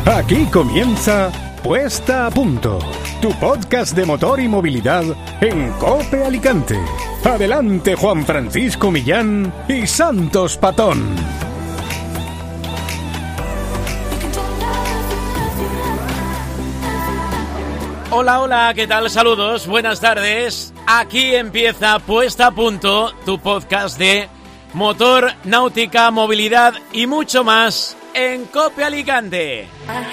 Aquí comienza Puesta a Punto, tu podcast de motor y movilidad en COPE Alicante. Adelante Juan Francisco Millán y Santos Patón. Hola, hola, ¿qué tal? Saludos, buenas tardes. Aquí empieza Puesta a Punto, tu podcast de motor, náutica, movilidad y mucho más en COPE Alicante.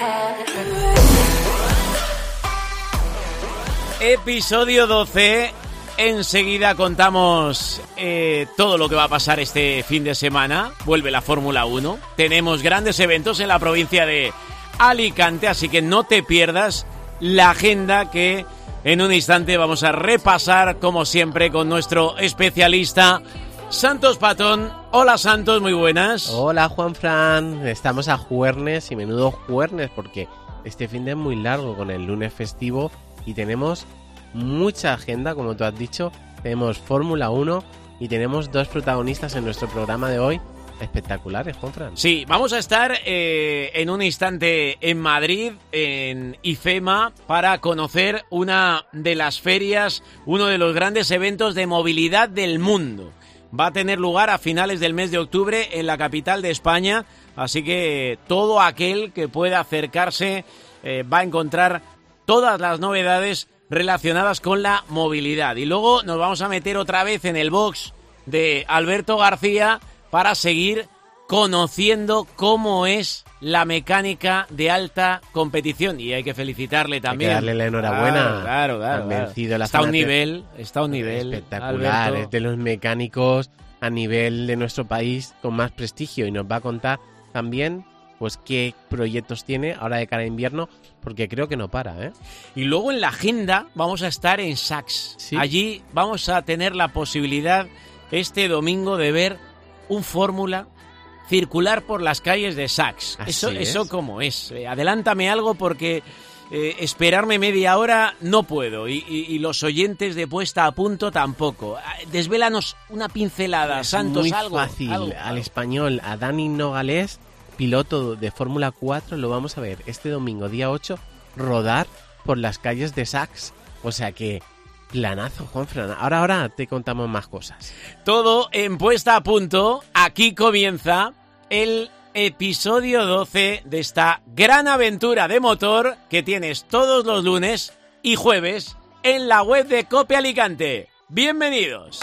Episodio 12. Enseguida contamos todo lo que va a pasar este fin de semana. Vuelve la Fórmula 1. Tenemos grandes eventos en la provincia de Alicante, así que no te pierdas la agenda que en un instante vamos a repasar, como siempre, con nuestro especialista Santos Patón. Hola Santos, muy buenas. Hola Juanfran, estamos a jueves y menudo jueves porque este fin de es muy largo con el lunes festivo y tenemos mucha agenda, como tú has dicho. Tenemos Fórmula 1 y tenemos dos protagonistas en nuestro programa de hoy espectaculares, Juanfran. Sí, vamos a estar en un instante en Madrid, en IFEMA, para conocer una de las ferias, uno de los grandes eventos de movilidad del mundo. Va a tener lugar a finales del mes de octubre en la capital de España, así que todo aquel que pueda acercarse va a encontrar todas las novedades relacionadas con la movilidad. Y luego nos vamos a meter otra vez en el box de Alberto García para seguir conociendo cómo es la mecánica de alta competición. Y hay que felicitarle también. Hay que darle la enhorabuena. Claro. Han vencido la está a un nivel espectacular. Alberto. Es de los mecánicos a nivel de nuestro país con más prestigio y nos va a contar también pues qué proyectos tiene ahora de cara a invierno, porque creo que no para, ¿eh? Y luego en la agenda vamos a estar en Sachs. ¿Sí? Allí vamos a tener la posibilidad este domingo de ver un Fórmula circular por las calles de Sachs. Eso cómo es. Adelántame algo porque esperarme media hora no puedo y los oyentes de Puesta a Punto tampoco. Desvélanos una pincelada, es Santos, muy algo. Fácil. Algo. Al español, a Dani Nogales, piloto de Fórmula 4, lo vamos a ver este domingo, día 8, rodar por las calles de Sachs. O sea que planazo, Juanfran. Ahora te contamos más cosas. Todo en Puesta a Punto. Aquí comienza el episodio 12 de esta gran aventura de motor que tienes todos los lunes y jueves en la web de COPE Alicante. ¡Bienvenidos!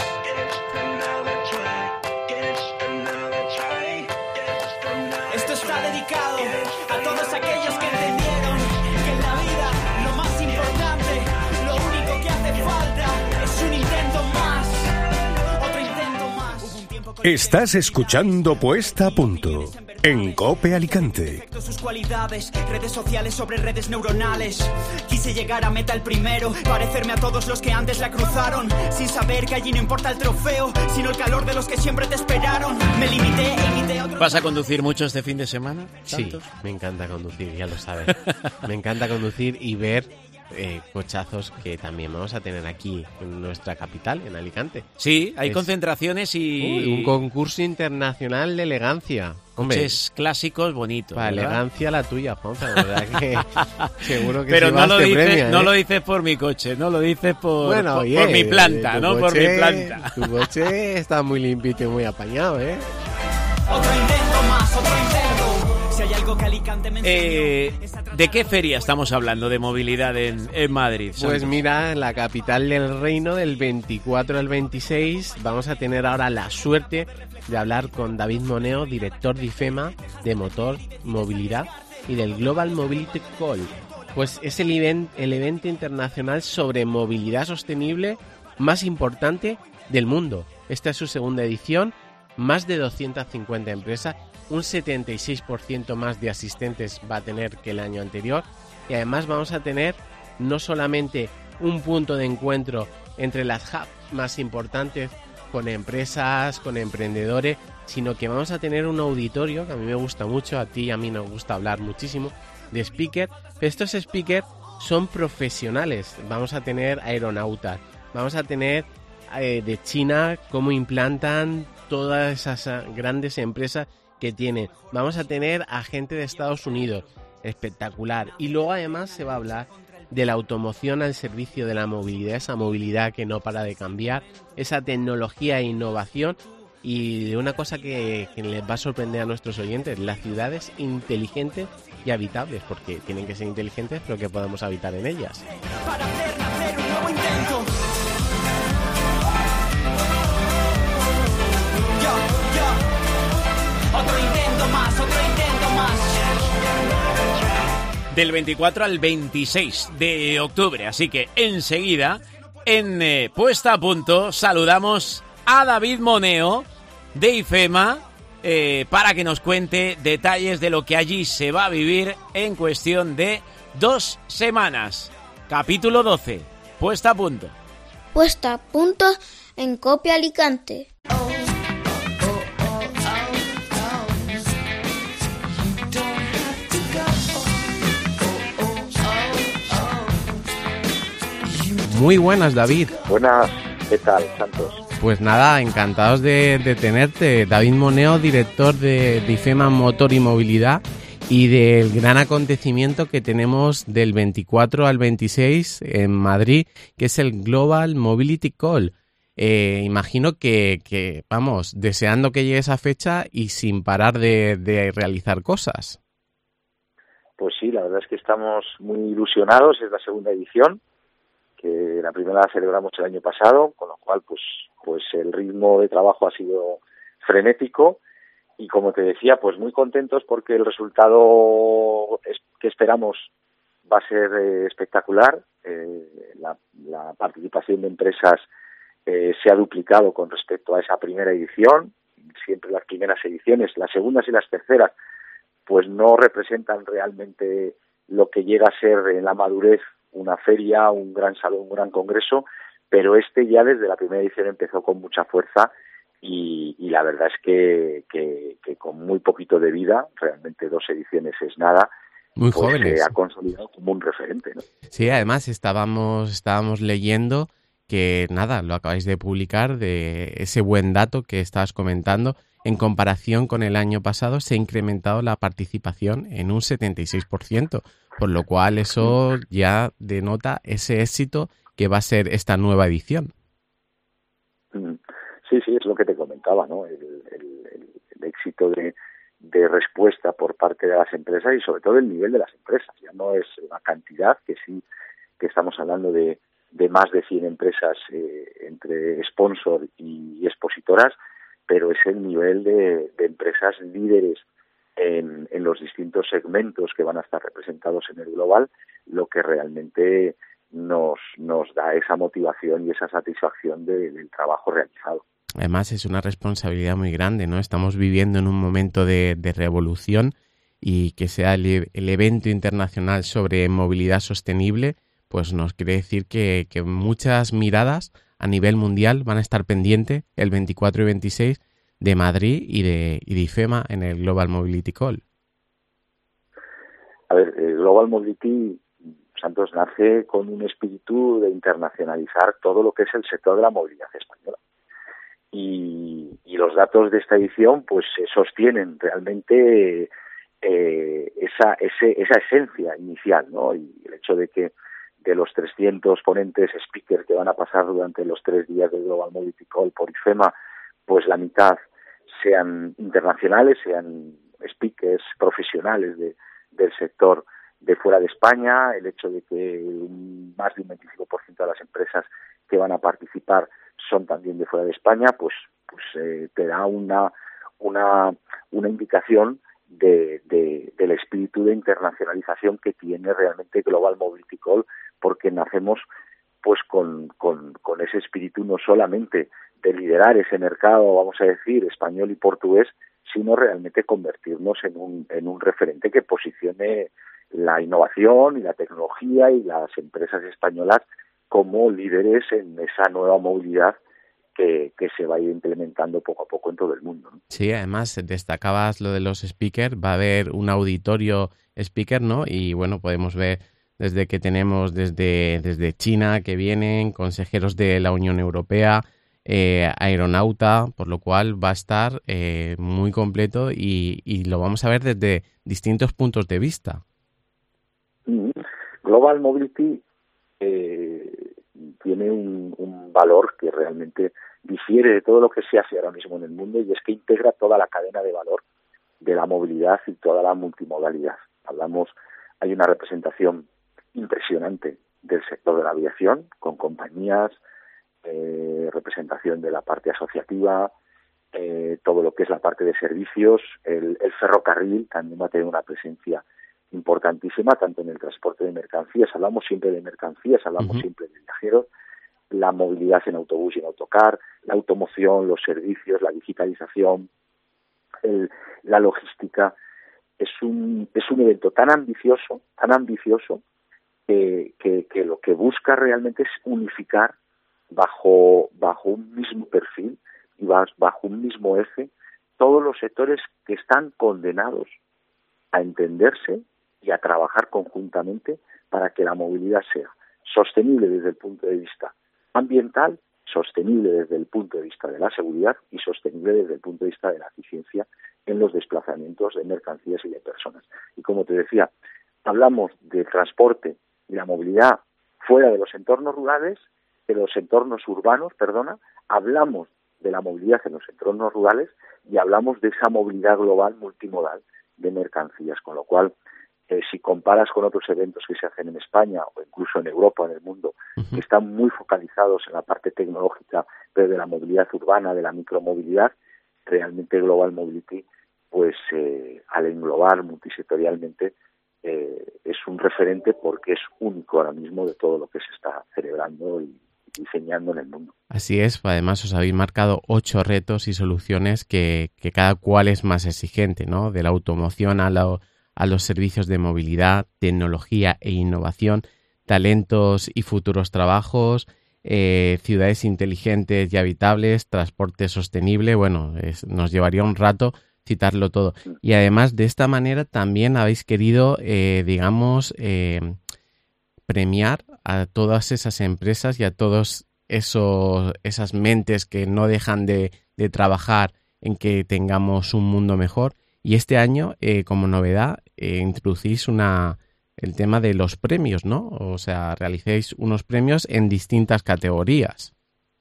Esto está dedicado a todos aquellos que entendieron que en la vida lo más importante, lo único que hace falta es un intento más, otro intento más. Estás escuchando Puesta a Punto en COPE Alicante. Sus cualidades, redes sociales sobre redes neuronales. Quise llegar a meta el primero, parecerme a todos los que antes la cruzaron, sin saber que allí no importa el trofeo, sino el calor de los que siempre te esperaron. Me limité e imité a otros. ¿Vas a conducir mucho este fin de semana, Santos? Sí, me encanta conducir, ya lo sabes. Me encanta conducir y ver cochazos que también vamos a tener aquí en nuestra capital, en Alicante. Sí, hay concentraciones y un concurso internacional de elegancia. Hombre, coches clásicos bonitos. para ¿verdad? elegancia la tuya, Juanfa, la verdad que seguro que pero si no vas lo te dices, premia, ¿eh? no lo dices por mi coche, no lo dices por, Bueno, por, oye, por mi planta, tu ¿no? coche, Por mi planta. Tu coche está muy limpito y muy apañado, ¿eh? Otro intento más, otro intento. Si hay algo que Alicante me enseñó, ¿De qué feria estamos hablando de movilidad en Madrid, Santos? Pues mira, en la capital del reino, del 24 al 26, vamos a tener ahora la suerte de hablar con David Moneo, director de IFEMA, de motor, movilidad y del Global Mobility Call. Pues es el evento internacional sobre movilidad sostenible más importante del mundo. Esta es su segunda edición, más de 250 empresas, un 76% más de asistentes va a tener que el año anterior y además vamos a tener no solamente un punto de encuentro entre las hubs más importantes con empresas, con emprendedores, sino que vamos a tener un auditorio que a mí me gusta mucho, a ti y a mí nos gusta hablar muchísimo, de speakers. Estos speakers son profesionales, vamos a tener aeronautas, vamos a tener de China cómo implantan todas esas grandes empresas que tienen, vamos a tener a gente de Estados Unidos espectacular. Y luego además se va a hablar de la automoción al servicio de la movilidad, esa movilidad que no para de cambiar, esa tecnología e innovación, y de una cosa que les va a sorprender a nuestros oyentes, las ciudades inteligentes y habitables, porque tienen que ser inteligentes pero que podamos habitar en ellas. Para hacer nacer un nuevo intento. Otro intento más, otro intento más. Del 24 al 26 de octubre. Así que enseguida, en Puesta a Punto, saludamos a David Moneo de IFEMA para que nos cuente detalles de lo que allí se va a vivir en cuestión de 2 semanas. Capítulo 12. Puesta a Punto. Puesta a Punto en Cope Alicante. Muy buenas, David. Buenas, ¿qué tal, Santos? Pues nada, encantados de tenerte. David Moneo, director de IFEMA Motor y Movilidad, y del gran acontecimiento que tenemos del 24 al 26 en Madrid, que es el Global Mobility Call. Imagino que vamos, deseando que llegue esa fecha y sin parar de realizar cosas. Pues sí, la verdad es que estamos muy ilusionados, es la segunda edición, que la primera la celebramos el año pasado, con lo cual pues el ritmo de trabajo ha sido frenético y, como te decía, pues muy contentos porque el resultado que esperamos va a ser espectacular. La participación de empresas se ha duplicado con respecto a esa primera edición. Siempre las primeras ediciones, las segundas y las terceras, pues no representan realmente lo que llega a ser en la madurez una feria, un gran salón, un gran congreso, pero ya desde la primera edición empezó con mucha fuerza y la verdad es que con muy poquito de vida, realmente 2 ediciones es nada, muy pues jóvenes. Se ha consolidado como un referente, ¿no? Sí, además estábamos leyendo que nada, lo acabáis de publicar, de ese buen dato que estabas comentando. En comparación con el año pasado se ha incrementado la participación en un 76%, por lo cual eso ya denota ese éxito que va a ser esta nueva edición. Sí, es lo que te comentaba, ¿no? El éxito de respuesta por parte de las empresas y sobre todo el nivel de las empresas. Ya no es la cantidad, que sí que estamos hablando de más de 100 empresas entre sponsor y expositoras, pero es el nivel de empresas líderes en los distintos segmentos que van a estar representados en el Global, lo que realmente nos da esa motivación y esa satisfacción del trabajo realizado. Además es una responsabilidad muy grande, ¿no? Estamos viviendo en un momento de revolución y que sea el evento internacional sobre movilidad sostenible, pues nos quiere decir que muchas miradas a nivel mundial van a estar pendientes el 24 y 26 de Madrid y de IFEMA en el Global Mobility Call. A ver, el Global Mobility, Santos, nace con un espíritu de internacionalizar todo lo que es el sector de la movilidad española. Y los datos de esta edición pues sostienen realmente esa esencia inicial, ¿no? Y el hecho de que de los 300 ponentes speakers que van a pasar durante los 3 días del Global Mobility Call por IFEMA, pues la mitad sean internacionales, sean speakers profesionales del sector de fuera de España, el hecho de que más de un 25% de las empresas que van a participar son también de fuera de España, pues te da una indicación del espíritu de internacionalización que tiene realmente Global Mobility Call, porque nacemos pues con ese espíritu no solamente de liderar ese mercado, vamos a decir, español y portugués, sino realmente convertirnos en un referente que posicione la innovación y la tecnología y las empresas españolas como líderes en esa nueva movilidad que se va a ir implementando poco a poco en todo el mundo, ¿no? Sí, además destacabas lo de los speakers, va a haber un auditorio speaker, ¿no? Y bueno, podemos ver desde que tenemos desde China que vienen, consejeros de la Unión Europea, aeronauta, por lo cual va a estar muy completo y lo vamos a ver desde distintos puntos de vista. Global Mobility tiene un valor que realmente difiere de todo lo que se hace ahora mismo en el mundo, y es que integra toda la cadena de valor de la movilidad y toda la multimodalidad. Hay una representación impresionante del sector de la aviación, con compañías, representación de la parte asociativa, todo lo que es la parte de servicios, el ferrocarril también va a tener una presencia importantísima, tanto en el transporte de mercancías, hablamos siempre de mercancías, hablamos siempre de viajeros, la movilidad en autobús y en autocar, la automoción, los servicios, la digitalización, la logística. Es un evento tan ambicioso que lo que busca realmente es unificar bajo un mismo perfil y bajo un mismo eje todos los sectores que están condenados a entenderse y a trabajar conjuntamente para que la movilidad sea sostenible desde el punto de vista ambiental, sostenible desde el punto de vista de la seguridad y sostenible desde el punto de vista de la eficiencia en los desplazamientos de mercancías y de personas. Y como te decía, hablamos de transporte y la movilidad fuera de los entornos rurales, de los entornos urbanos, hablamos de la movilidad en los entornos rurales y hablamos de esa movilidad global multimodal de mercancías, con lo cual si comparas con otros eventos que se hacen en España o incluso en Europa o en el mundo, que están muy focalizados en la parte tecnológica, pero de la movilidad urbana, de la micromovilidad, realmente Global Mobility, pues al englobar multisectorialmente, es un referente porque es único ahora mismo de todo lo que se está celebrando y diseñando en el mundo. Así es, además os habéis marcado 8 retos y soluciones que cada cual es más exigente, ¿no? De la automoción a los servicios de movilidad, tecnología e innovación, talentos y futuros trabajos, ciudades inteligentes y habitables, transporte sostenible. Bueno, nos llevaría un rato citarlo todo. Y además de esta manera también habéis querido, premiar a todas esas empresas y a todos esas mentes que no dejan de trabajar en que tengamos un mundo mejor. Y este año, como novedad, introducís el tema de los premios, ¿no? O sea, realicéis unos premios en distintas categorías.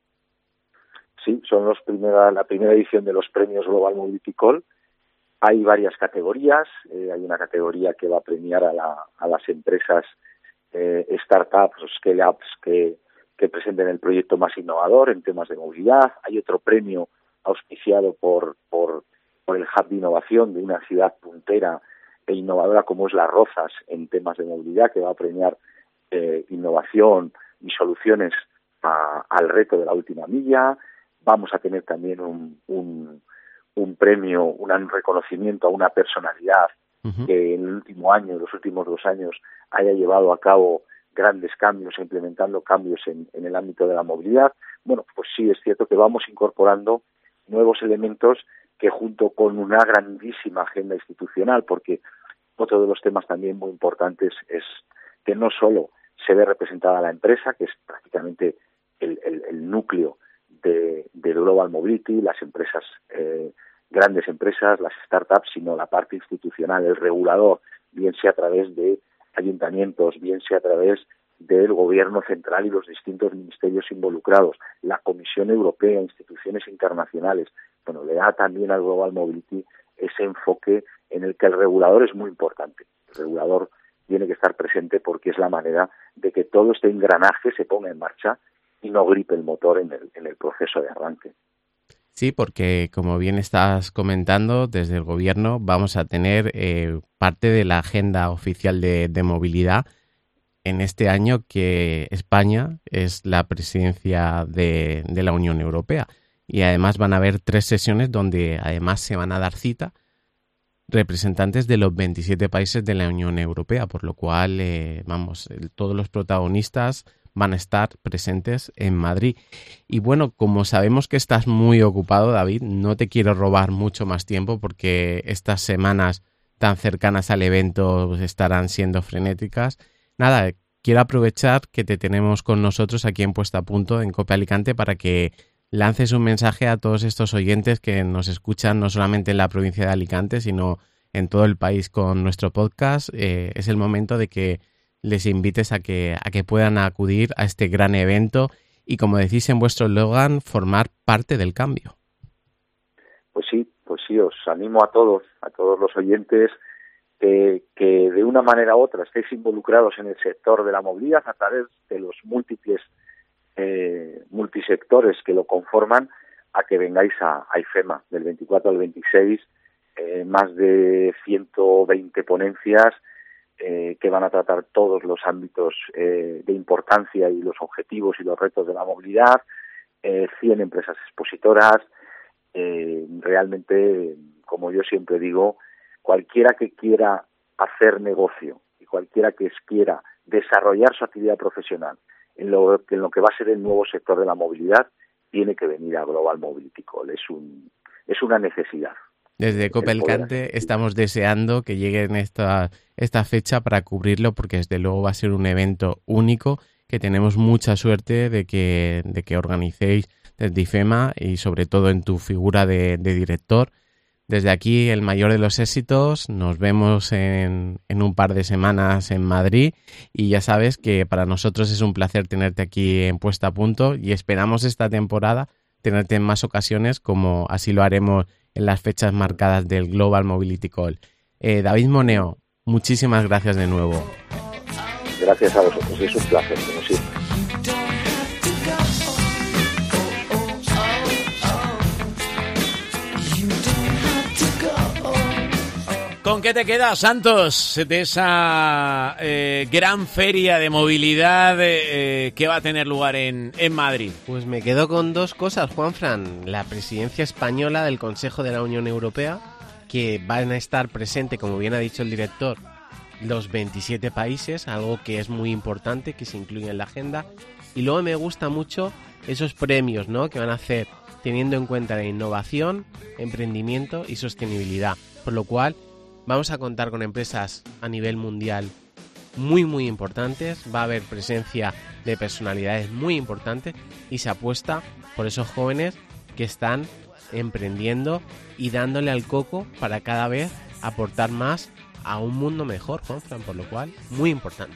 Sí, son la primera edición de los premios Global Mobility Call. Hay varias categorías. Hay una categoría que va a premiar a las empresas startups o scale-ups que presenten el proyecto más innovador en temas de movilidad. Hay otro premio auspiciado por el Hub de Innovación de una ciudad puntera e innovadora como es Las Rozas en temas de movilidad, que va a premiar innovación y soluciones al reto de la última milla. Vamos a tener también un premio, un reconocimiento a una personalidad que en el último año, en los últimos 2 años, haya llevado a cabo grandes cambios, implementando cambios en el ámbito de la movilidad. Bueno, pues sí, es cierto que vamos incorporando nuevos elementos que junto con una grandísima agenda institucional, porque otro de los temas también muy importantes es que no solo se ve representada la empresa, que es prácticamente el núcleo de Global Mobility, las empresas, grandes empresas, las startups, sino la parte institucional, el regulador, bien sea a través de ayuntamientos, bien sea a través del gobierno central y los distintos ministerios involucrados, la Comisión Europea, instituciones internacionales. Bueno, le da también al Global Mobility ese enfoque en el que el regulador es muy importante. El regulador tiene que estar presente porque es la manera de que todo este engranaje se ponga en marcha y no gripe el motor en el proceso de arranque. Sí, porque como bien estás comentando, desde el gobierno vamos a tener parte de la agenda oficial de movilidad en este año, que España es la presidencia de la Unión Europea. Y además van a haber 3 sesiones donde además se van a dar cita representantes de los 27 países de la Unión Europea, por lo cual, todos los protagonistas van a estar presentes en Madrid. Y bueno, como sabemos que estás muy ocupado, David, no te quiero robar mucho más tiempo porque estas semanas tan cercanas al evento estarán siendo frenéticas. Nada, quiero aprovechar que te tenemos con nosotros aquí en Puesta a Punto, en COPE Alicante, para que lances un mensaje a todos estos oyentes que nos escuchan no solamente en la provincia de Alicante, sino en todo el país con nuestro podcast. Es el momento de que les invites a que puedan acudir a este gran evento y, como decís en vuestro eslogan, formar parte del cambio. Pues sí, os animo a todos los oyentes que de una manera u otra estéis involucrados en el sector de la movilidad a través de los múltiples multisectores que lo conforman, a que vengáis a IFEMA del 24 al 26, más de 120 ponencias que van a tratar todos los ámbitos de importancia y los objetivos y los retos de la movilidad, 100 empresas expositoras. Realmente, como yo siempre digo, cualquiera que quiera hacer negocio y cualquiera que quiera desarrollar su actividad profesional en lo que va a ser el nuevo sector de la movilidad, tiene que venir a Global Mobility Call. Es una necesidad. Desde Cope Alicante estamos deseando que llegue en esta fecha para cubrirlo, porque desde luego va a ser un evento único, que tenemos mucha suerte de que organicéis desde IFEMA y sobre todo en tu figura de director. Desde aquí, el mayor de los éxitos. Nos vemos en un par de semanas en Madrid y ya sabes que para nosotros es un placer tenerte aquí en Puesta a Punto y esperamos esta temporada tenerte en más ocasiones, como así lo haremos en las fechas marcadas del Global Mobility Call. David Moneo, muchísimas gracias de nuevo. Gracias a vosotros, es un placer, como siempre. ¿Con qué te quedas, Santos, de esa gran feria de movilidad que va a tener lugar en Madrid? Pues me quedo con dos cosas, Juanfran. La presidencia española del Consejo de la Unión Europea, que van a estar presente, como bien ha dicho el director, los 27 países, algo que es muy importante, que se incluye en la agenda. Y luego me gusta mucho esos premios, ¿no?, que van a hacer teniendo en cuenta la innovación, emprendimiento y sostenibilidad. Por lo cual vamos a contar con empresas a nivel mundial muy importantes, va a haber presencia de personalidades muy importantes y se apuesta por esos jóvenes que están emprendiendo y dándole al coco para cada vez aportar más a un mundo mejor, Juanfran, por lo cual, muy importante.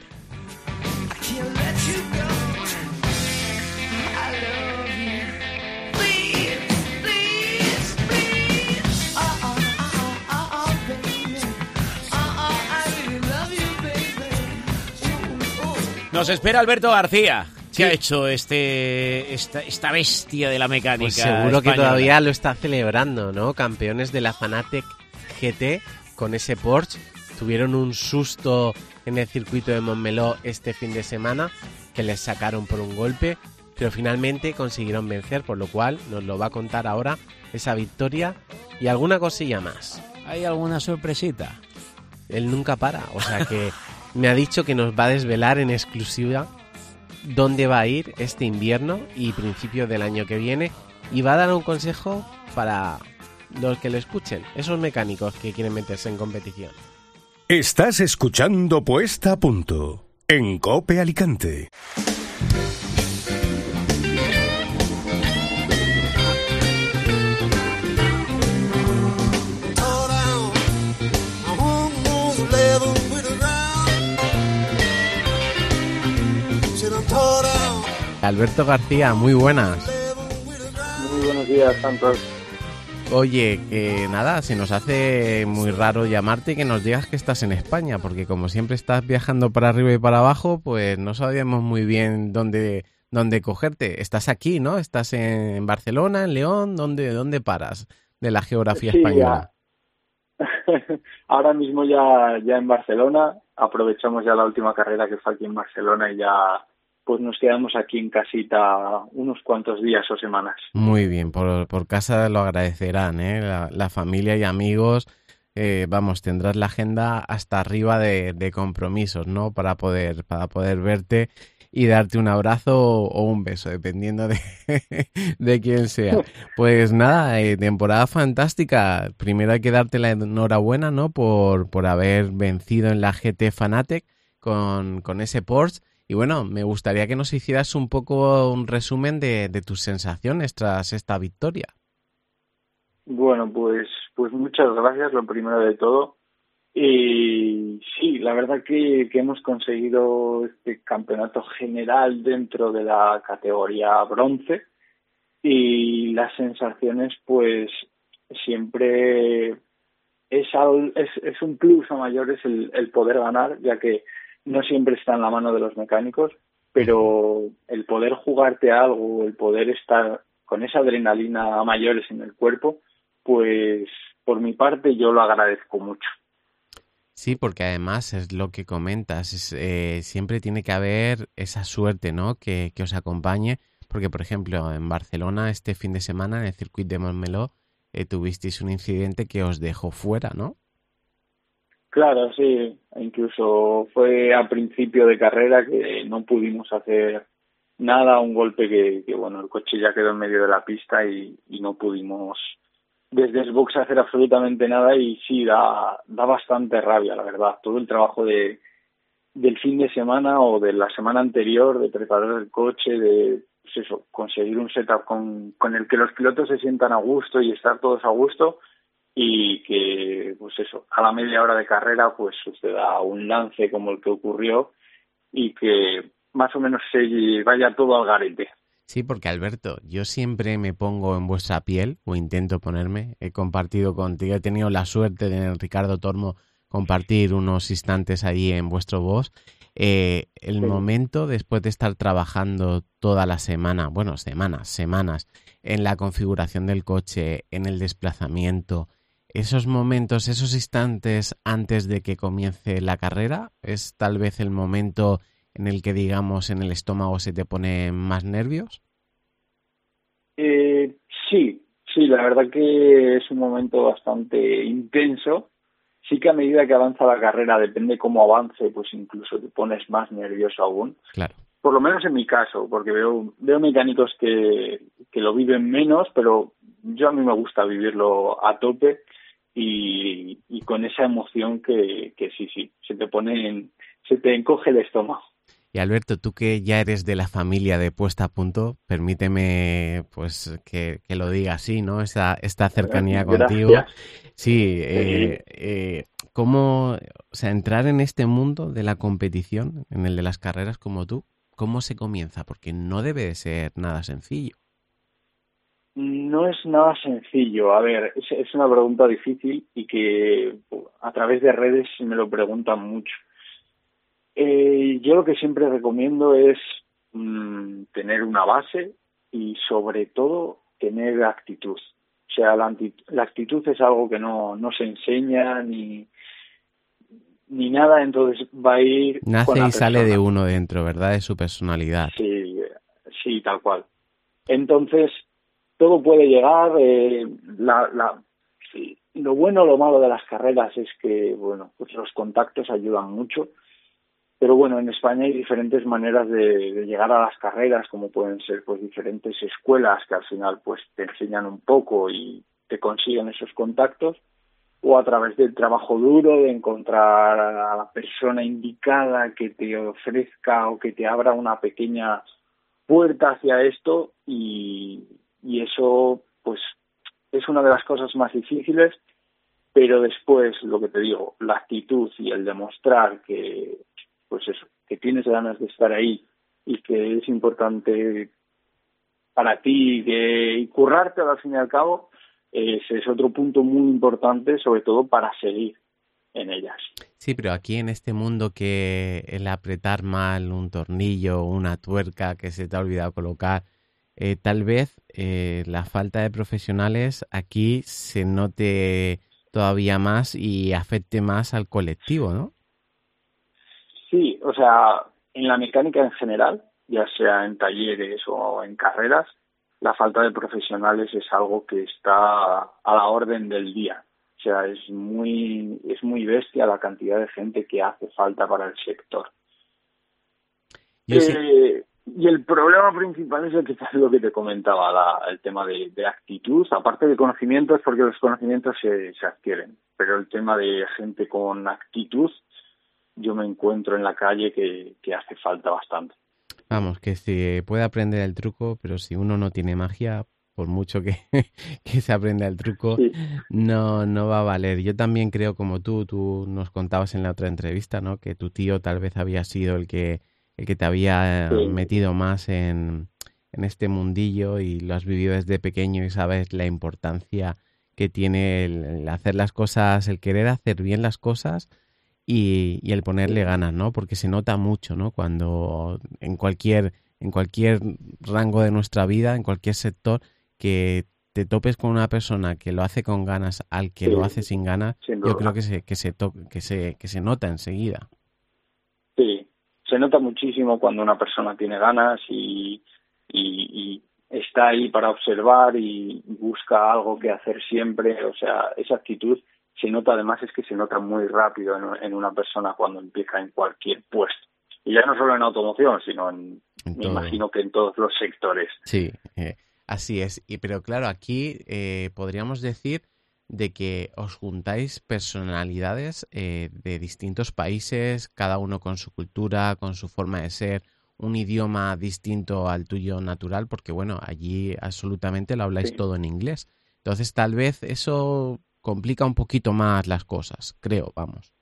Nos espera Alberto García, que ha hecho esta bestia de la mecánica. Pues seguro española, que todavía lo está celebrando, ¿no? Campeones de la Fanatec GT con ese Porsche. Tuvieron un susto en el circuito de Montmeló este fin de semana, que les sacaron por un golpe, pero finalmente consiguieron vencer, por lo cual nos lo va a contar ahora esa victoria y alguna cosilla más. ¿Hay alguna sorpresita? Él nunca para, o sea que me ha dicho que nos va a desvelar en exclusiva dónde va a ir este invierno y principios del año que viene, y va a dar un consejo para los que lo escuchen, esos mecánicos que quieren meterse en competición. Estás escuchando Puesta a Punto en Cope Alicante. Alberto García, muy buenas. Muy buenos días, Santos. Oye, que nada, se nos hace muy raro llamarte y que nos digas que estás en España, porque como siempre estás viajando para arriba y para abajo, pues no sabíamos muy bien dónde cogerte. Estás aquí, ¿no? Estás en Barcelona, en León, ¿dónde paras de la geografía española? Ahora mismo ya en Barcelona, aprovechamos ya la última carrera que fue aquí en Barcelona y ya pues nos quedamos aquí en casita unos cuantos días o semanas. Muy bien, por casa lo agradecerán, ¿eh? La familia y amigos, vamos, tendrás la agenda hasta arriba de compromisos, ¿no? Para poder verte y darte un abrazo o un beso, dependiendo de quién sea. Pues nada, temporada fantástica. Primero hay que darte la enhorabuena, ¿no? Por haber vencido en la GT Fanatec con ese Porsche. Y bueno, me gustaría que nos hicieras un poco un resumen de tus sensaciones tras esta victoria. Bueno, pues muchas gracias, lo primero de todo. Y sí, la verdad que hemos conseguido este campeonato general dentro de la categoría bronce y las sensaciones pues siempre es un plus a mayores el poder ganar, ya que no siempre está en la mano de los mecánicos, pero el poder jugarte algo, el poder estar con esa adrenalina a mayores en el cuerpo, pues por mi parte yo lo agradezco mucho. Sí, porque además es lo que comentas, siempre tiene que haber esa suerte, ¿no? Que os acompañe, porque por ejemplo en Barcelona este fin de semana en el Circuit de Montmeló tuvisteis un incidente que os dejó fuera, ¿no? Claro, sí, incluso fue a principio de carrera que no pudimos hacer nada, un golpe que bueno, el coche ya quedó en medio de la pista y no pudimos desde el box hacer absolutamente nada y sí, da bastante rabia, la verdad. Todo el trabajo del fin de semana o de la semana anterior, de preparar el coche, de pues eso, conseguir un setup con el que los pilotos se sientan a gusto y estar todos a gusto y que, pues eso, a la media hora de carrera pues suceda un lance como el que ocurrió y que más o menos se vaya todo al garete. Sí, porque Alberto, yo siempre me pongo en vuestra piel, o intento ponerme. He compartido contigo, he tenido la suerte de Ricardo Tormo compartir unos instantes allí en vuestro box. El momento después de estar trabajando toda la semana, bueno, semanas, en la configuración del coche, en el desplazamiento, esos momentos, esos instantes antes de que comience la carrera, es tal vez el momento en el que, digamos, en el estómago se te ponen más nervios? Sí, la verdad que es un momento bastante intenso. Sí que a medida que avanza la carrera, depende cómo avance, pues incluso te pones más nervioso aún. Claro. Por lo menos en mi caso, porque veo mecánicos que lo viven menos, pero yo a mí me gusta vivirlo a tope y con esa emoción que sí, se te encoge el estómago. Y Alberto, tú que ya eres de la familia de Puesta a Punto, permíteme pues que lo diga así, ¿no? Esta cercanía contigo. Sí, ¿cómo, o sea, entrar en este mundo de la competición, en el de las carreras como tú, cómo se comienza? Porque no debe de ser nada sencillo. No es nada sencillo. A ver, es una pregunta difícil y que a través de redes me lo preguntan mucho. Yo lo que siempre recomiendo es tener una base y sobre todo tener actitud. O sea, la actitud es algo que no se enseña ni nada, entonces va a ir nace con la y sale persona. de uno dentro, ¿verdad? De su personalidad. Sí, tal cual. Entonces, todo puede llegar. Lo bueno o lo malo de las carreras es que, bueno, pues los contactos ayudan mucho. Pero bueno, en España hay diferentes maneras de llegar a las carreras, como pueden ser pues diferentes escuelas que al final pues te enseñan un poco y te consiguen esos contactos, o a través del trabajo duro, de encontrar a la persona indicada que te ofrezca o que te abra una pequeña puerta hacia esto y eso pues es una de las cosas más difíciles, pero después, lo que te digo, la actitud y el demostrar que pues eso, que tienes ganas de estar ahí y que es importante para ti y currarte al fin y al cabo, es otro punto muy importante, sobre todo para seguir en ellas. Sí, pero aquí en este mundo que el apretar mal un tornillo, una tuerca que se te ha olvidado colocar, tal vez la falta de profesionales aquí se note todavía más y afecte más al colectivo, ¿no? Sí, o sea, en la mecánica en general, ya sea en talleres o en carreras, la falta de profesionales es algo que está a la orden del día. O sea, es muy bestia la cantidad de gente que hace falta para el sector. Y el problema principal es lo que te comentaba, el tema de actitud, aparte de conocimientos, porque los conocimientos se adquieren, pero el tema de gente con actitud, yo me encuentro en la calle que hace falta bastante. Vamos, que se puede aprender el truco, pero si uno no tiene magia, por mucho que, que se aprenda el truco, Sí. no va a valer. Yo también creo como tú nos contabas en la otra entrevista, ¿no? Que tu tío tal vez había sido el que te había Sí. metido más en este mundillo y lo has vivido desde pequeño y sabes la importancia que tiene el hacer las cosas, el querer hacer bien las cosas y el ponerle ganas, ¿no? Porque se nota mucho, ¿no? Cuando en cualquier rango de nuestra vida, en cualquier sector, que te topes con una persona que lo hace con ganas al que Sí, lo hace sin ganas, sin yo duda. creo que se nota enseguida. Sí, se nota muchísimo cuando una persona tiene ganas y está ahí para observar y busca algo que hacer siempre. O sea, esa actitud se nota, además es que se nota muy rápido en una persona cuando empieza en cualquier puesto. Y ya no solo en automoción, sino me todo. imagino que en todos los sectores. Sí, así es. Pero claro, aquí podríamos decir de que os juntáis personalidades de distintos países, cada uno con su cultura, con su forma de ser, un idioma distinto al tuyo natural, porque bueno, allí absolutamente lo habláis Sí. todo en inglés. Entonces tal vez eso complica un poquito más las cosas, creo, vamos.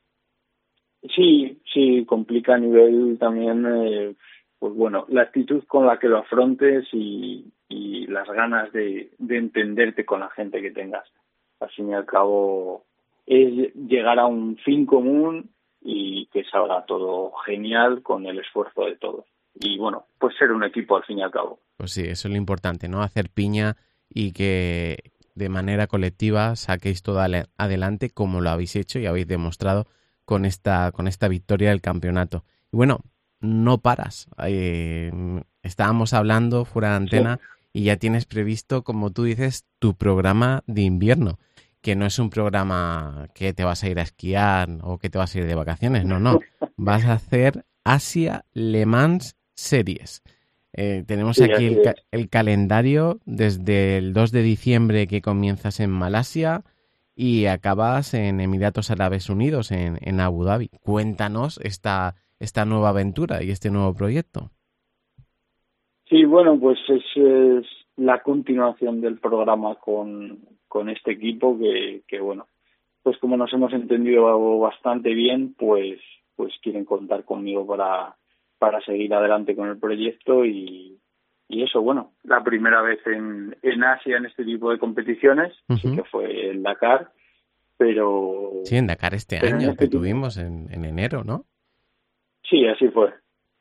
Sí, complica a nivel también, pues bueno, la actitud con la que lo afrontes y las ganas de entenderte con la gente que tengas. Al fin y al cabo, es llegar a un fin común y que salga todo genial con el esfuerzo de todos. Y bueno, pues ser un equipo al fin y al cabo. Pues sí, eso es lo importante, ¿no? Hacer piña y que de manera colectiva saquéis todo adelante como lo habéis hecho y habéis demostrado con esta victoria del campeonato. Y bueno, no paras. Estábamos hablando fuera de antena y ya tienes previsto, como tú dices, tu programa de invierno, que no es un programa que te vas a ir a esquiar o que te vas a ir de vacaciones, no. Vas a hacer Asia Le Mans Series. Tenemos Sí, aquí así es. el calendario desde el 2 de diciembre que comienzas en Malasia y acabas en Emiratos Árabes Unidos, en Abu Dhabi. Cuéntanos esta nueva aventura y este nuevo proyecto. Sí, bueno, pues es la continuación del programa con este equipo que bueno, pues como nos hemos entendido bastante bien, pues quieren contar conmigo para seguir adelante con el proyecto y eso, bueno, la primera vez en Asia en este tipo de competiciones, sí que fue en Dakar, pero... Sí, en Dakar este año que tuvimos en enero, ¿no? Sí, así fue.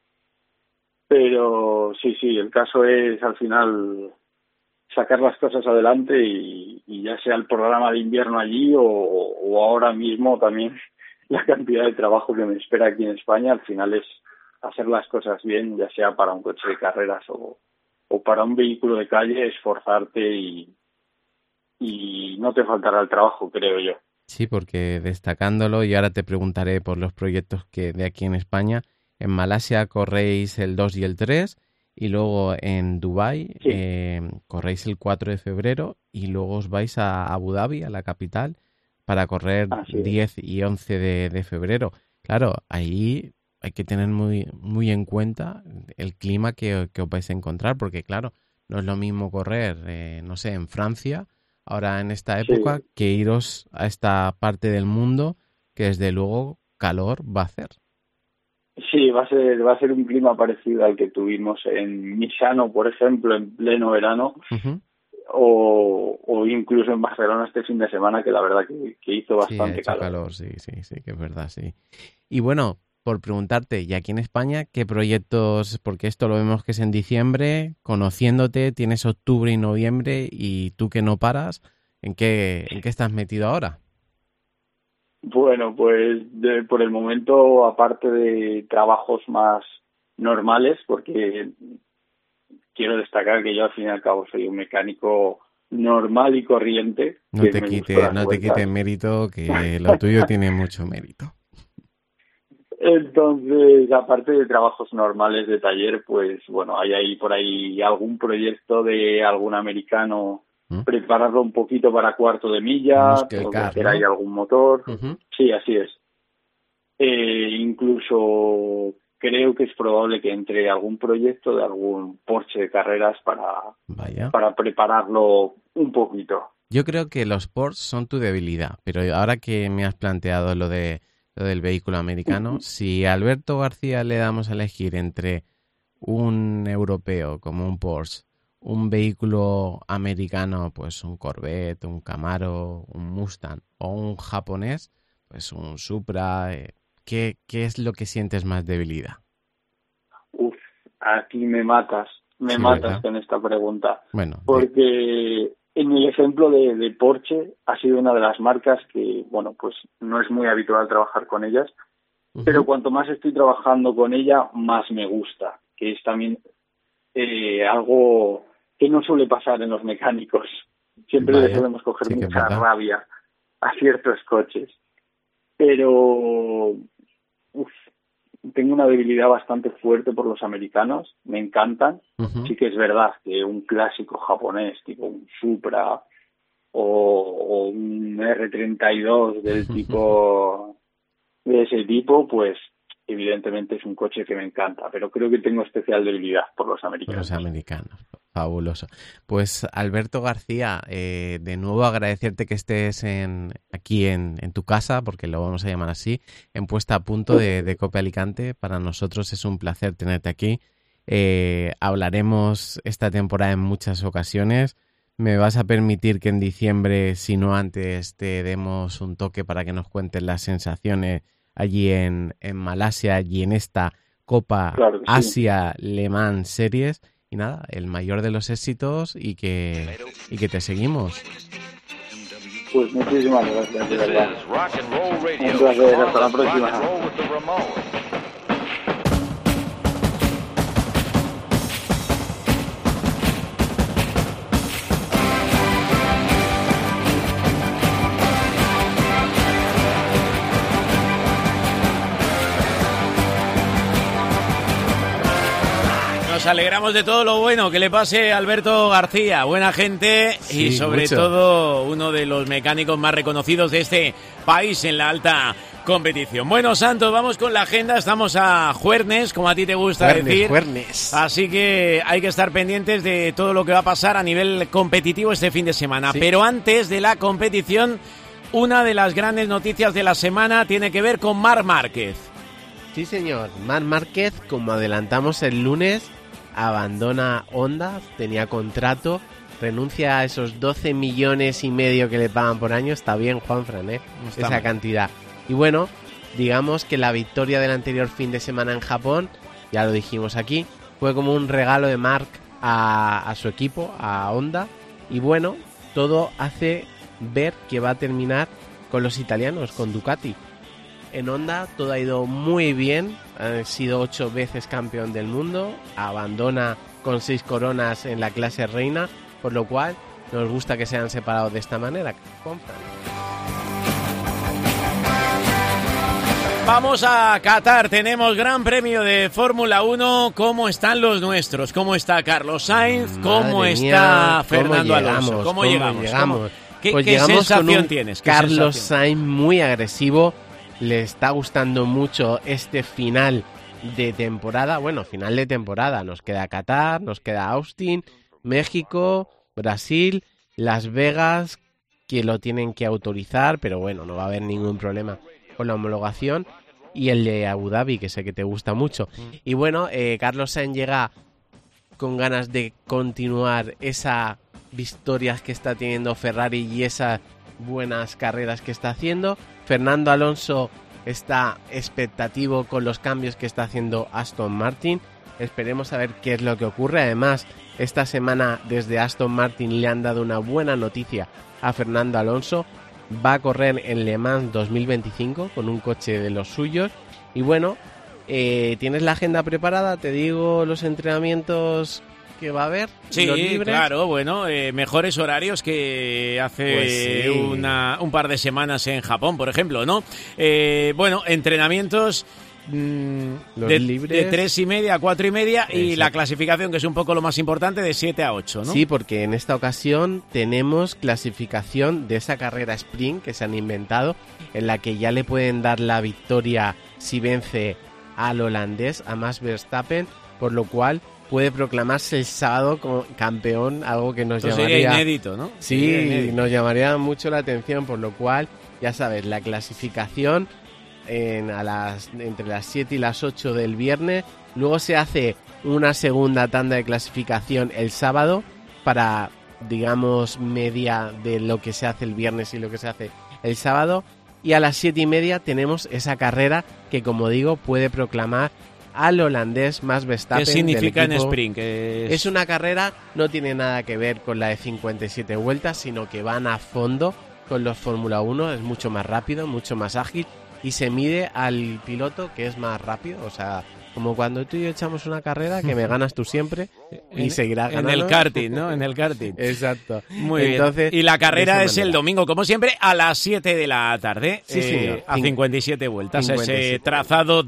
Pero sí, el caso es al final sacar las cosas adelante y ya sea el programa de invierno allí o ahora mismo también la cantidad de trabajo que me espera aquí en España, al final es hacer las cosas bien, ya sea para un coche de carreras o para un vehículo de calle, esforzarte y no te faltará el trabajo, creo yo. Sí, porque destacándolo, y ahora te preguntaré por los proyectos que de aquí en España. En Malasia corréis el 2 y el 3 y luego en Dubái corréis el 4 de febrero y luego os vais a Abu Dhabi, a la capital, para correr 10 y 11 de febrero. Claro, ahí hay que tener muy en cuenta el clima que os vais a encontrar, porque claro, no es lo mismo correr, no sé, en Francia, ahora en esta época, que iros a esta parte del mundo que desde luego calor va a hacer. Sí, va a ser un clima parecido al que tuvimos en Misano, por ejemplo, en pleno verano, o incluso en Barcelona este fin de semana, que la verdad que hizo bastante calor. Sí, que es verdad, sí. Y bueno, por preguntarte, y aquí en España, ¿qué proyectos? Porque esto lo vemos que es en diciembre, conociéndote, tienes octubre y noviembre, y tú que no paras, ¿en qué estás metido ahora? Bueno, pues por el momento, aparte de trabajos más normales, porque quiero destacar que yo al fin y al cabo soy un mecánico normal y corriente. No te quites mérito, que lo tuyo tiene mucho mérito. Entonces, aparte de trabajos normales de taller, pues bueno, hay por ahí algún proyecto de algún americano, prepararlo un poquito para cuarto de milla, hacer ahí algún motor. Sí, así es. Incluso creo que es probable que entre algún proyecto de algún Porsche de carreras para prepararlo un poquito. Yo creo que los Porsche son tu debilidad, pero ahora que me has planteado lo del vehículo americano, si a Alberto García le damos a elegir entre un europeo como un Porsche, un vehículo americano, pues un Corvette, un Camaro, un Mustang, o un japonés, pues un Supra, ¿qué es lo que sientes más debilidad? Aquí me matas ¿verdad? con esta pregunta. Bueno, porque en el ejemplo de Porsche ha sido una de las marcas que, bueno, pues no es muy habitual trabajar con ellas, pero cuanto más estoy trabajando con ella, más me gusta, que es también algo que no suele pasar en los mecánicos. Siempre le solemos coger mucha rabia a ciertos coches. Pero tengo una debilidad bastante fuerte por los americanos, me encantan. Sí que es verdad que un clásico japonés, tipo un Supra o un R32 de ese tipo, pues evidentemente es un coche que me encanta, pero creo que tengo especial debilidad por los americanos. Fabuloso. Pues Alberto García, de nuevo agradecerte que estés aquí en tu casa, porque lo vamos a llamar así, en Puesta a Punto de Cope Alicante. Para nosotros es un placer tenerte aquí. Hablaremos esta temporada en muchas ocasiones. Me vas a permitir que en diciembre, si no antes, te demos un toque para que nos cuentes las sensaciones allí en Malasia, allí en esta Copa Asia Le Mans Series. Y nada, el mayor de los éxitos y que te seguimos. Pues muchísimas gracias, de verdad. Un placer, hasta la próxima. Nos alegramos de todo lo bueno que le pase a Alberto García, buena gente y sobre todo uno de los mecánicos más reconocidos de este país en la alta competición. Bueno, Santos, vamos con la agenda, estamos a jueves, como a ti te gusta decir. Jueves. Así que hay que estar pendientes de todo lo que va a pasar a nivel competitivo este fin de semana. Sí. Pero antes de la competición, una de las grandes noticias de la semana tiene que ver con Marc Márquez. Sí, señor. Marc Márquez, como adelantamos el lunes, abandona Honda, tenía contrato, renuncia a esos 12 millones y medio que le pagan por año. Está bien, Juanfran, esa cantidad. Y bueno, digamos que la victoria del anterior fin de semana en Japón, ya lo dijimos aquí, fue como un regalo de Marc a su equipo, a Honda. Y bueno, todo hace ver que va a terminar con los italianos, con Ducati. En Honda todo ha ido muy bien, ha sido 8 veces campeón del mundo, abandona con 6 coronas en la clase reina, por lo cual nos gusta que se hayan separado de esta manera. Vamos a Qatar, tenemos Gran Premio de Fórmula 1. ¿Cómo están los nuestros? ¿Cómo está Carlos Sainz? ¿Cómo está Fernando Alonso? ¿Cómo llegamos? ¿Qué sensación tienes? Carlos Sainz muy agresivo. Le está gustando mucho este final de temporada. Bueno, final de temporada. Nos queda Qatar, nos queda Austin, México, Brasil, Las Vegas, que lo tienen que autorizar, pero bueno, no va a haber ningún problema con la homologación. Y el de Abu Dhabi, que sé que te gusta mucho. Y bueno, Carlos Sainz llega con ganas de continuar esas victorias que está teniendo Ferrari y esas buenas carreras que está haciendo. Fernando Alonso está expectativo con los cambios que está haciendo Aston Martin. Esperemos a ver qué es lo que ocurre. Además, esta semana desde Aston Martin le han dado una buena noticia a Fernando Alonso. Va a correr en Le Mans 2025 con un coche de los suyos. Y bueno, ¿tienes la agenda preparada? Te digo los entrenamientos que va a haber. Sí, claro, bueno, mejores horarios que hace un par de semanas en Japón, por ejemplo, ¿no? Bueno, entrenamientos de 3:30 a 4:30 y la clasificación, que es un poco lo más importante, de 7 a 8, ¿no? Sí, porque en esta ocasión tenemos clasificación de esa carrera sprint que se han inventado, en la que ya le pueden dar la victoria si vence al holandés, a Max Verstappen, por lo cual puede proclamarse el sábado como campeón, algo que nos llamaría... Sería inédito, ¿no? Sí, inédito. nos llamaría mucho la atención, por lo cual, ya sabes, la clasificación entre las 7 y las 8 del viernes, luego se hace una segunda tanda de clasificación el sábado para, digamos, media de lo que se hace el viernes y lo que se hace el sábado, y a las 7:30 tenemos esa carrera que, como digo, puede proclamar al holandés Max Verstappen. ¿Qué significa del equipo. en sprint? Es una carrera, no tiene nada que ver con la de 57 vueltas, sino que van a fondo con los Fórmula 1, es mucho más rápido, mucho más ágil, y se mide al piloto que es más rápido, o sea, como cuando tú y yo echamos una carrera que me ganas tú siempre y seguirás ganando. En el karting, ¿no? En el karting. Exacto. Muy Entonces, bien. Y la carrera de es esa el manera. domingo, como siempre, a las 7 de la tarde. Sí, señor. A 57 vueltas, 57. ese trazado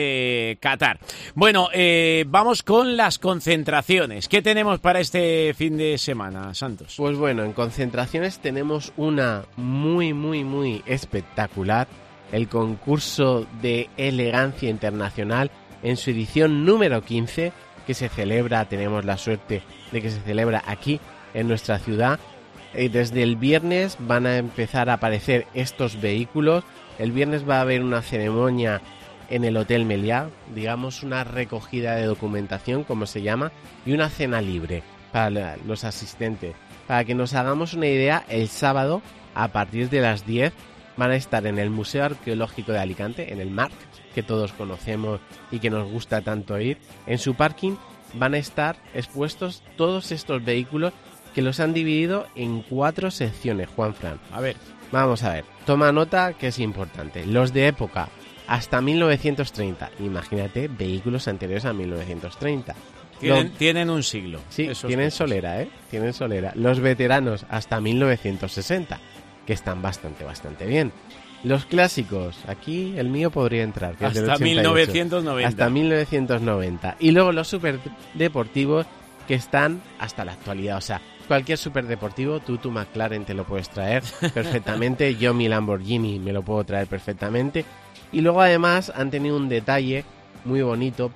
de Qatar. Bueno, vamos con las concentraciones. ¿Qué tenemos para este fin de semana, Santos? Pues bueno, en concentraciones tenemos una muy, muy, muy espectacular. El concurso de elegancia internacional en su edición número 15, que se celebra, tenemos la suerte de que se celebra aquí en nuestra ciudad. Desde el viernes van a empezar a aparecer estos vehículos. El viernes va a haber una ceremonia en el Hotel Meliá, digamos una recogida de documentación, como se llama, y una cena libre para los asistentes. Para que nos hagamos una idea, el sábado, a partir de las 10, van a estar en el Museo Arqueológico de Alicante, en el MARC, que todos conocemos y que nos gusta tanto ir. En su parking van a estar expuestos todos estos vehículos que los han dividido en 4 secciones, Juanfran. A ver. Vamos a ver, toma nota que es importante. Los de época hasta 1930, imagínate vehículos anteriores a 1930. Tienen un siglo. Sí, esos tienen coches. solera, Tienen solera. Los veteranos hasta 1960, que están bastante bien. Los clásicos, aquí el mío podría entrar, que es del Hasta 88. 1990. Hasta 1990. Y luego los superdeportivos que están hasta la actualidad. O sea, cualquier superdeportivo, tú tu McLaren te lo puedes traer perfectamente. Yo mi Lamborghini me lo puedo traer perfectamente. Y luego además han tenido un detalle muy bonito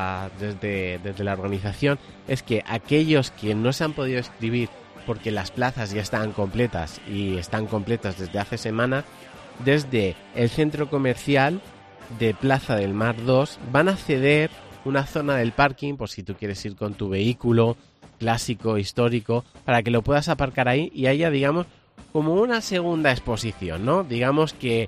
desde la organización, es que aquellos que no se han podido inscribir porque las plazas ya estaban completas y están completas desde hace semanas, desde el centro comercial de Plaza del Mar 2 van a ceder una zona del parking por si tú quieres ir con tu vehículo clásico, histórico, para que lo puedas aparcar ahí y haya, digamos, como una segunda exposición, ¿no? Digamos que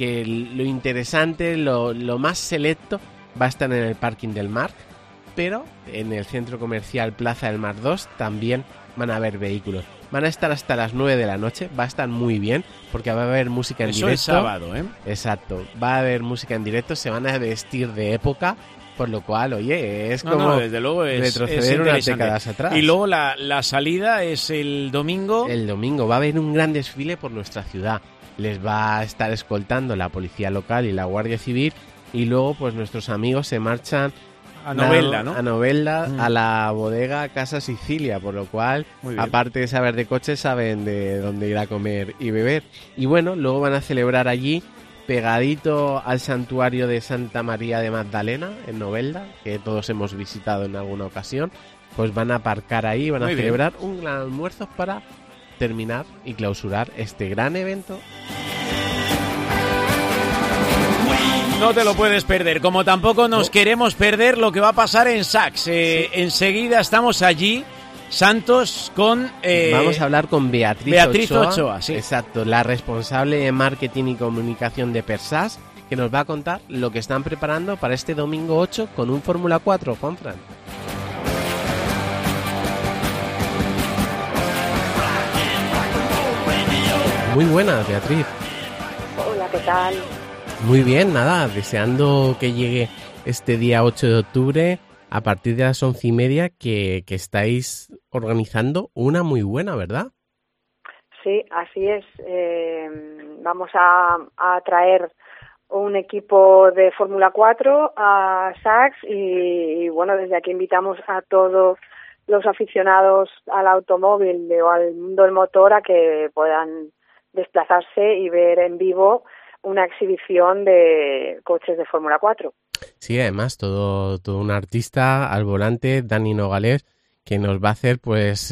lo interesante, lo más selecto va a estar en el parking del Mar, pero en el centro comercial Plaza del Mar 2 también van a haber vehículos. Van a estar hasta las 9 de la noche, va a estar muy bien, porque va a haber música en directo. Eso es sábado, ¿eh? Exacto, va a haber música en directo, se van a vestir de época, por lo cual, oye, es como desde luego es retroceder unas interesante. décadas atrás. Y luego la salida es el domingo. El domingo va a haber un gran desfile por nuestra ciudad. Les va a estar escoltando la policía local y la Guardia Civil, y luego pues nuestros amigos se marchan a Novelda, ¿no? A Novelda, a la bodega Casa Sicilia, por lo cual, aparte de saber de coches, saben de dónde ir a comer y beber. Y bueno, luego van a celebrar allí, pegadito al santuario de Santa María de Magdalena, en Novelda, que todos hemos visitado en alguna ocasión, pues van a aparcar ahí, van a celebrar un gran almuerzo para terminar y clausurar este gran evento. No te lo puedes perder, como tampoco nos queremos perder lo que va a pasar en Saks. Enseguida estamos allí, Santos, con... Vamos a hablar con Beatriz Ochoa, sí. Exacto, la responsable de marketing y comunicación de Persas, que nos va a contar lo que están preparando para este domingo 8 con un Fórmula 4, Juanfran. Muy buenas, Beatriz. Hola, ¿qué tal? Muy bien, nada, deseando que llegue este día 8 de octubre a partir de las 11:30 que estáis organizando una muy buena, ¿verdad? Sí, así es. Vamos a traer un equipo de Fórmula 4 a Saks y bueno, desde aquí invitamos a todos los aficionados al automóvil o al mundo del motor a que puedan desplazarse y ver en vivo una exhibición de coches de Fórmula 4. Sí, además todo un artista al volante, Dani Nogales, que nos va a hacer pues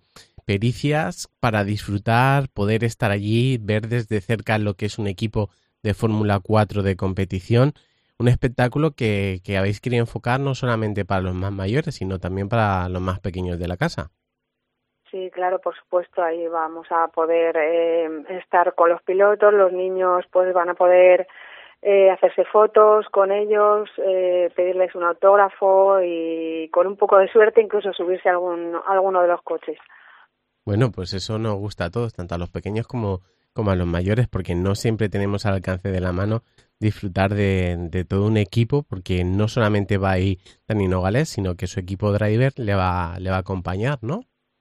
pericias para disfrutar, poder estar allí, ver desde cerca lo que es un equipo de Fórmula 4 de competición, un espectáculo que habéis querido enfocar no solamente para los más mayores, sino también para los más pequeños de la casa. Sí, claro, por supuesto, ahí vamos a poder estar con los pilotos, los niños pues van a poder hacerse fotos con ellos, pedirles un autógrafo y con un poco de suerte incluso subirse a alguno de los coches. Bueno, pues eso nos gusta a todos, tanto a los pequeños como a los mayores, porque no siempre tenemos al alcance de la mano disfrutar de todo un equipo, porque no solamente va ahí Dani Nogales, sino que su equipo driver le va a acompañar, ¿no?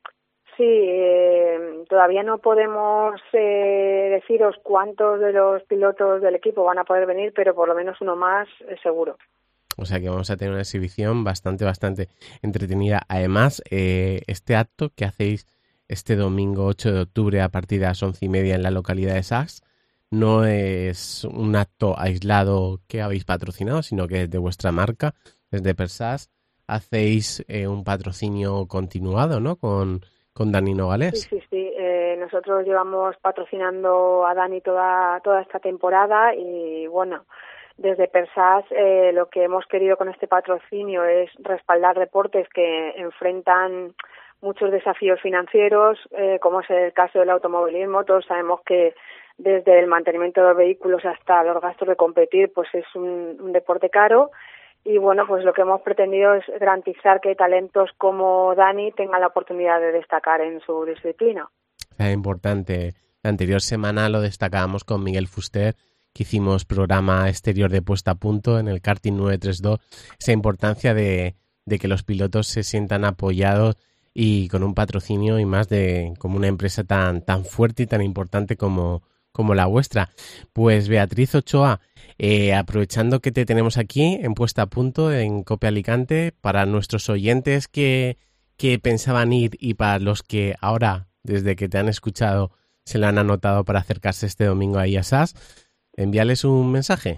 Sí, todavía no podemos deciros cuántos de los pilotos del equipo van a poder venir, pero por lo menos uno más seguro. O sea que vamos a tener una exhibición bastante entretenida. Además, este acto que hacéis este domingo 8 de octubre a partir de las 11:30 en la localidad de Sas no es un acto aislado que habéis patrocinado, sino que desde vuestra marca, desde PERSAS, hacéis un patrocinio continuado, ¿no? Con Dani Nogales. Sí. Nosotros llevamos patrocinando a Dani toda esta temporada y bueno, desde PERSAS lo que hemos querido con este patrocinio es respaldar deportes que enfrentan muchos desafíos financieros, como es el caso del automovilismo. Todos sabemos que desde el mantenimiento de los vehículos hasta los gastos de competir, pues es un deporte caro. Y bueno, pues lo que hemos pretendido es garantizar que talentos como Dani tengan la oportunidad de destacar en su disciplina. Es importante. La anterior semana lo destacábamos con Miguel Fuster, que hicimos programa exterior de puesta a punto en el karting 932, esa importancia de que los pilotos se sientan apoyados y con un patrocinio y más de como una empresa tan fuerte y tan importante como la vuestra. Pues Beatriz Ochoa, aprovechando que te tenemos aquí en Puesta a Punto en COPE Alicante, para nuestros oyentes que pensaban ir y para los que ahora, desde que te han escuchado, se lo han anotado para acercarse este domingo ahí a SAS, envíales un mensaje.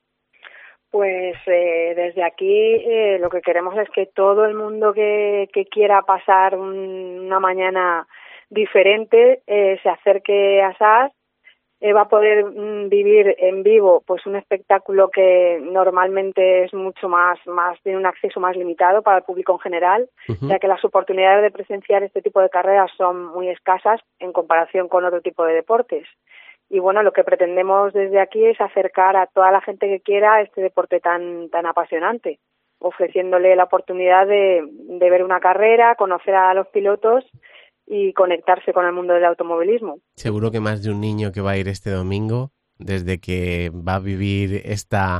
Pues desde aquí lo que queremos es que todo el mundo que quiera pasar una mañana diferente se acerque a SAS. Va a poder vivir en vivo pues un espectáculo que normalmente es mucho más tiene un acceso más limitado para el público en general, ya que las oportunidades de presenciar este tipo de carreras son muy escasas en comparación con otro tipo de deportes. Y bueno, lo que pretendemos desde aquí es acercar a toda la gente que quiera este deporte tan apasionante, ofreciéndole la oportunidad de ver una carrera, conocer a los pilotos y conectarse con el mundo del automovilismo. Seguro que más de un niño que va a ir este domingo, desde que va a vivir esta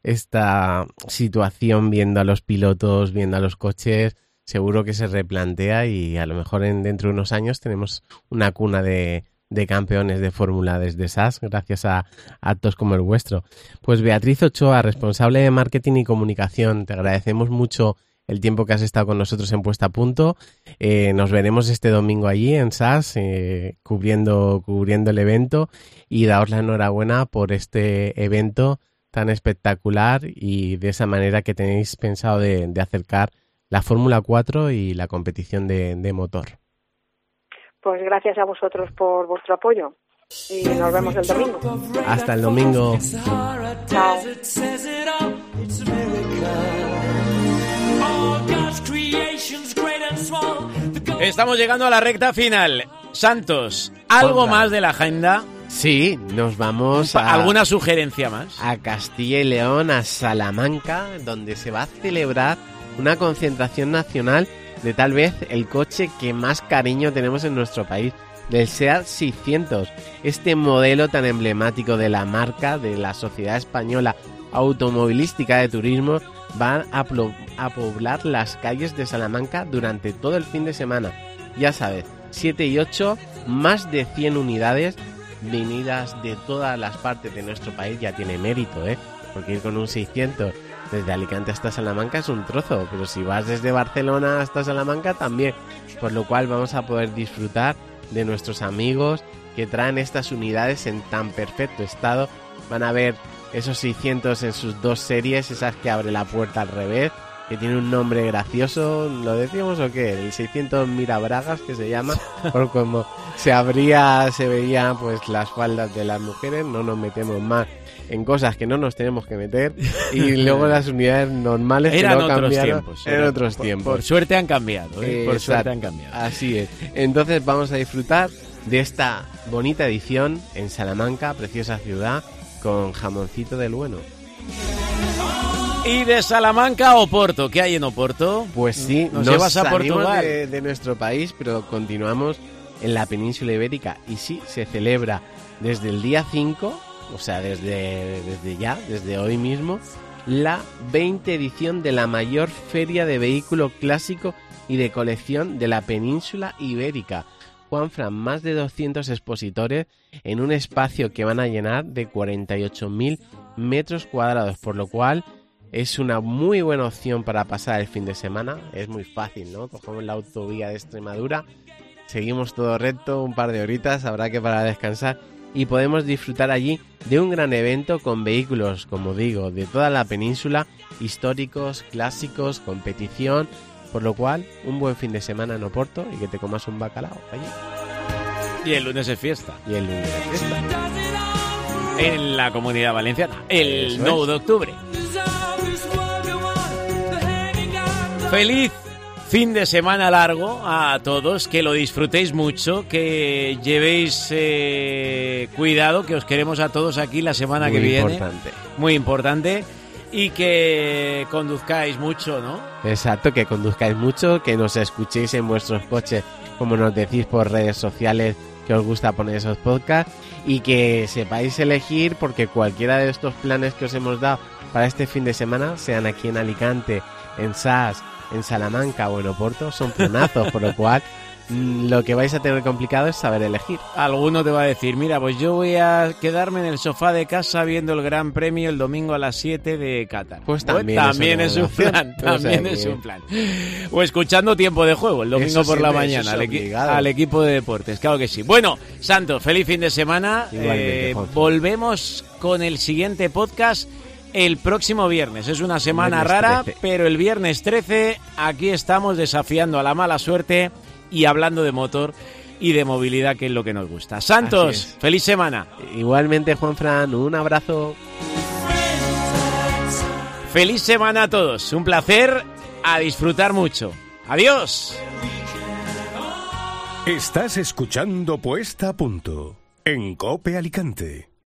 situación viendo a los pilotos, viendo a los coches, seguro que se replantea y a lo mejor dentro de unos años tenemos una cuna de campeones de Fórmula desde SAS, gracias a actos como el vuestro. Pues Beatriz Ochoa, responsable de marketing y comunicación, te agradecemos mucho el tiempo que has estado con nosotros en Puesta a Punto. Nos veremos este domingo allí en SAS, cubriendo el evento, y daos la enhorabuena por este evento tan espectacular y de esa manera que tenéis pensado de acercar la Fórmula 4 y la competición de motor. Pues gracias a vosotros por vuestro apoyo y nos vemos el domingo. Hasta el domingo. Chao. Estamos llegando a la recta final. Santos, ¿algo más de la agenda? Sí, nos vamos a... ¿Alguna sugerencia más? A Castilla y León, a Salamanca, donde se va a celebrar una concentración nacional de tal vez el coche que más cariño tenemos en nuestro país, del SEAT 600, este modelo tan emblemático de la marca de la Sociedad Española Automovilística de Turismo. Van a poblar las calles de Salamanca durante todo el fin de semana. Ya sabes, 7 y 8, más de 100 unidades venidas de todas las partes de nuestro país. Ya tiene mérito, porque ir con un 600 desde Alicante hasta Salamanca es un trozo, pero si vas desde Barcelona hasta Salamanca también, por lo cual vamos a poder disfrutar de nuestros amigos que traen estas unidades en tan perfecto estado. Van a ver esos 600 en sus 2 series, esas que abre la puerta al revés, que tiene un nombre gracioso, ¿lo decimos o qué? El 600 Mirabragas, que se llama, por como se veían pues las faldas de las mujeres. No nos metemos más en cosas que no nos tenemos que meter. Y luego las unidades normales eran que no otros cambiaron, tiempos. Eran otros tiempos. Por suerte han cambiado, ¿eh? Por suerte han cambiado. Así es. Entonces vamos a disfrutar de esta bonita edición en Salamanca, preciosa ciudad, con jamoncito del bueno. ¿Y de Salamanca a Oporto? ¿Qué hay en Oporto? Pues sí, nos llevas a Portugal. De nuestro país, pero continuamos en la península ibérica. Y sí, se celebra desde el día 5, o sea, desde hoy mismo, la 20 edición de la mayor feria de vehículo clásico y de colección de la península ibérica. Juanfran, más de 200 expositores en un espacio que van a llenar de 48.000 metros cuadrados, por lo cual es una muy buena opción para pasar el fin de semana. Es muy fácil, ¿no? Cogemos la autovía de Extremadura, seguimos todo recto, un par de horitas, habrá que parar a descansar y podemos disfrutar allí de un gran evento con vehículos, como digo, de toda la península, históricos, clásicos, competición, por lo cual un buen fin de semana en Oporto y que te comas un bacalao allí. Y el lunes es fiesta. Y el lunes es fiesta. En la Comunidad Valenciana, el 9 de octubre. Feliz fin de semana largo a todos, que lo disfrutéis mucho, que llevéis cuidado, que os queremos a todos aquí la semana que viene. Muy importante. Y que conduzcáis mucho, ¿no? Exacto, que conduzcáis mucho, que nos escuchéis en vuestros coches, como nos decís por redes sociales, que os gusta poner esos podcasts, y que sepáis elegir, porque cualquiera de estos planes que os hemos dado para este fin de semana, sean aquí en Alicante, en Sas, en Salamanca o en Oporto, son planazos, por lo cual lo que vais a tener complicado es saber elegir. Alguno te va a decir, mira, pues yo voy a quedarme en el sofá de casa viendo el Gran Premio el domingo a las 7 de Qatar. Pues también es un plan, también es un plan. O escuchando Tiempo de Juego el domingo por la mañana al equipo de deportes, claro que sí. Bueno, Santos, feliz fin de semana. Volvemos con el siguiente podcast el próximo viernes. Es una semana rara, pero el viernes 13 aquí estamos desafiando a la mala suerte y hablando de motor y de movilidad, que es lo que nos gusta. Santos, feliz semana. Igualmente, Juanfran, un abrazo. Feliz semana a todos. Un placer, a disfrutar mucho. Adiós. Estás escuchando Puesta a Punto en COPE Alicante.